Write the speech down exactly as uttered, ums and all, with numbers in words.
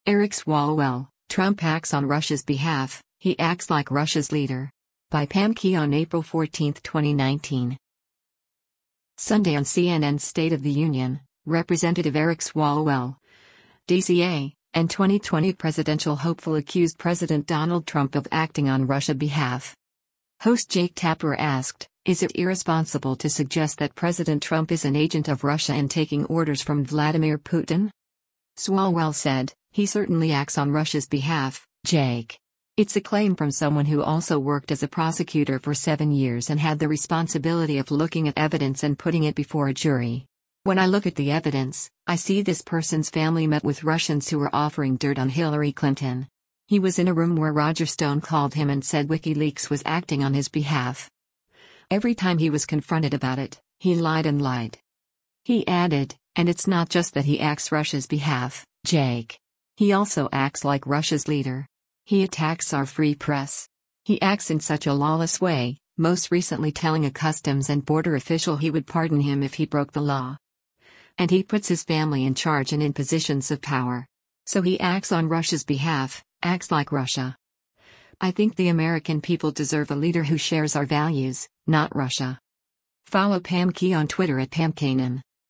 Eric Swalwell, Trump acts on Russia's behalf, he acts like Russia's leader. By Pam Key on April fourteenth, twenty nineteen. Sunday on C N N's State of the Union, Representative Eric Swalwell, D C A, and twenty twenty presidential hopeful accused President Donald Trump of acting on Russia's behalf. Host Jake Tapper asked, "Is it irresponsible to suggest that President Trump is an agent of Russia and taking orders from Vladimir Putin?" Swalwell said, "He certainly acts on Russia's behalf, Jake. It's a claim from someone who also worked as a prosecutor for seven years and had the responsibility of looking at evidence and putting it before a jury. When I look at the evidence, I see this person's family met with Russians who were offering dirt on Hillary Clinton. He was in a room where Roger Stone called him and said WikiLeaks was acting on his behalf. Every time he was confronted about it, he lied and lied." He added, "And it's not just that he acts Russia's behalf, Jake. He also acts like Russia's leader. He attacks our free press. He acts in such a lawless way, most recently telling a customs and border official he would pardon him if he broke the law. And he puts his family in charge and in positions of power. So he acts on Russia's behalf, acts like Russia. I think the American people deserve a leader who shares our values, not Russia." Follow Pam Key on Twitter at Pam Kanan.